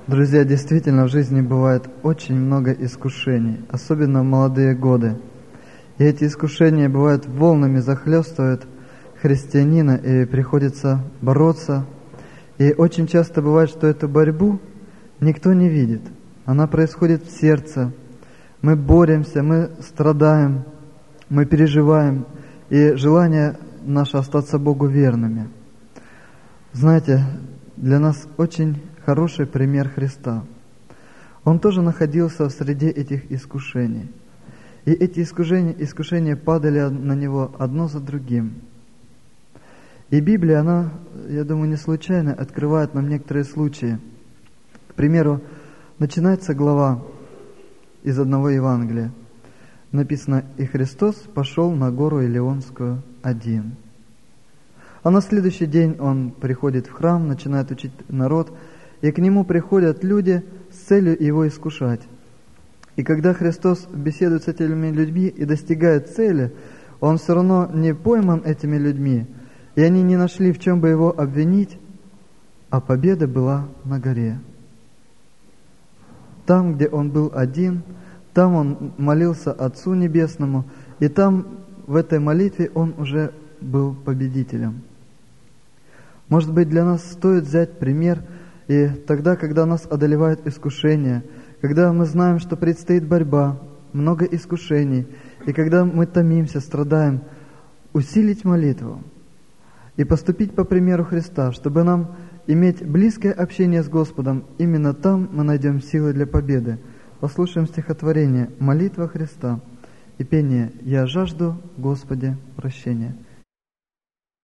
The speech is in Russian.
Друзья, действительно, в жизни бывает очень много искушений, особенно в молодые годы. И эти искушения бывают волнами захлестывают христианина, и приходится бороться. И очень часто бывает, что эту борьбу никто не видит. Она происходит в сердце. Мы боремся, мы страдаем, мы переживаем. И желание наше остаться Богу верными. Знаете, для нас очень хороший пример Христа. Он тоже находился в среде этих искушений. И эти искушения падали на Него одно за другим. И Библия, она, я думаю, не случайно открывает нам некоторые случаи. К примеру, начинается глава из одного Евангелия. Написано: «И Христос пошел на гору Илионскую один». А на следующий день Он приходит в храм, начинает учить народ, и к Нему приходят люди с целью Его искушать. И когда Христос беседует с этими людьми и достигает цели, Он все равно не пойман этими людьми, и они не нашли, в чем бы Его обвинить, а победа была на горе. Там, где Он был один, там Он молился Отцу Небесному, и там, в этой молитве, Он уже был победителем. Может быть, для нас стоит взять пример, и тогда, когда нас одолевает искушение, когда мы знаем, что предстоит борьба, много искушений, и когда мы томимся, страдаем, усилить молитву и поступить по примеру Христа, чтобы нам иметь близкое общение с Господом. Именно там мы найдем силы для победы. Послушаем стихотворение «Молитва Христа» и пение «Я жажду, Господи, прощения».